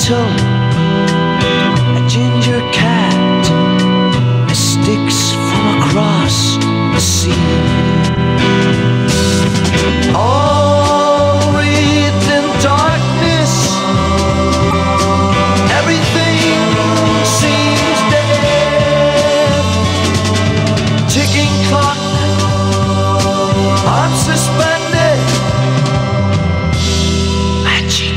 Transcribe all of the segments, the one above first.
turtle, a ginger cat, mystics from across the sea. All wreathed in darkness, everything seems dead. Ticking clock, arms suspended. Magic.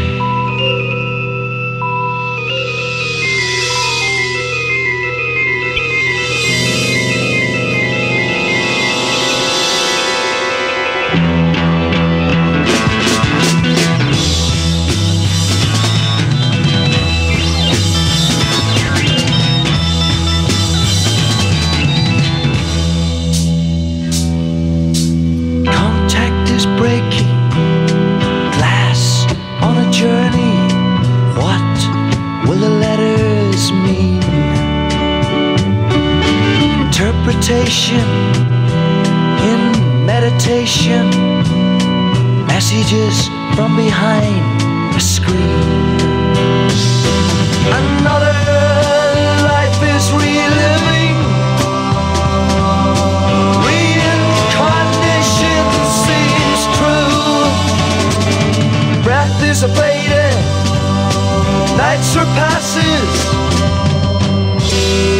Contact is breaking, glass on a journey. What will the letters mean? Interpretation in meditation, messages from behind a screen. Another life is reliving. Reincarnation seems true. Breath is abated, night surpasses.